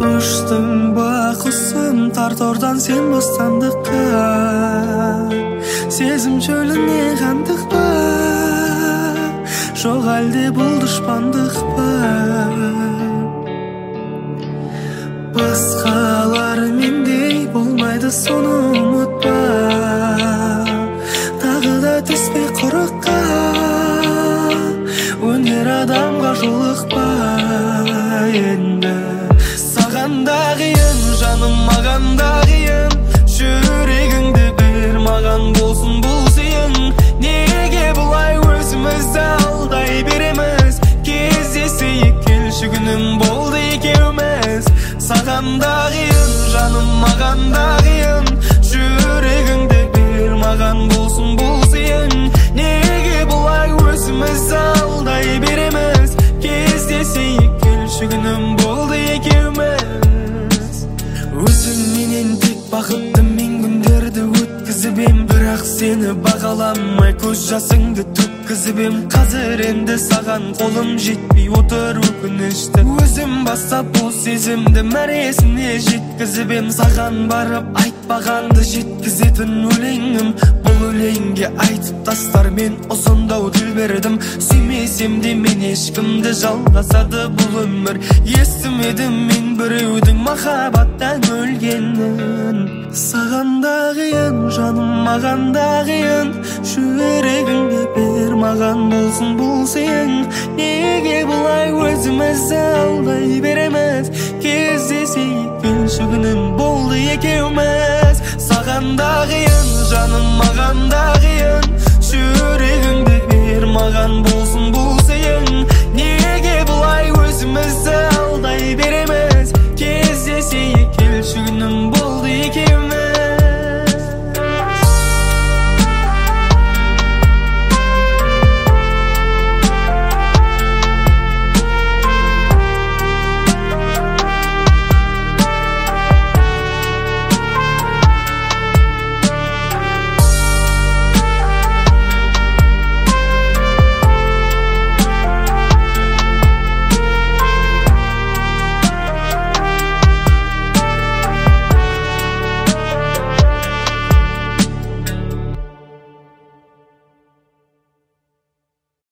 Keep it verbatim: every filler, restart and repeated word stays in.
Uçtun bakısın tartordan sen bostandıkka, sezim çölüne kandıkpa, şo halde bul düşmandıkpa. Басқалар мендей болмайды, соны ұмытпа. Тағы да түспей құрыққа, өнер адамға жолықпа енді. Саған да қиын, жаным маған да қиын, жүрегіңді бер, маған болсын бұл сыйың. Неге бұлай өзімізді алдай береміз? Кездесейік, келші күнім болды екеуміз. Саған да қиын, жаным маған да қиын, жүрегіңді бер, маған болсын бұл сыйың. Неге бұлай өзімізді алдай береміз? Кездесейік, келші күнім болды екеуміз. Өзіңменен тек бақытты мен күндерді өткізіп ем, бірақ сені бағаламай көз жасыңды төккізіп ем. Қазір енді саған қолым жетпей отыр өкінішті. Өзім бастап бұл сезімді мәресіне жеткізіп ем. Саған барып айтпағанды жеткізетін өлеңім. Бұл өлеңге айтып тастар мен осындау тіл бердім. Сүймесем де мен ешкімді, жалғасады бұл өмір. Естімедім мен біреудің махаббаттан өлгенін. Саған да қиын, жаным маған да қиын, жүрегіңді бер, маған болсын бұл сыйың. Неге бұлай өзімізді алдай береміз? Кездесейік, келші күнім болды екеуміз. Саған да қиын, жаным маған да қиын, жүрегіңді бер, маған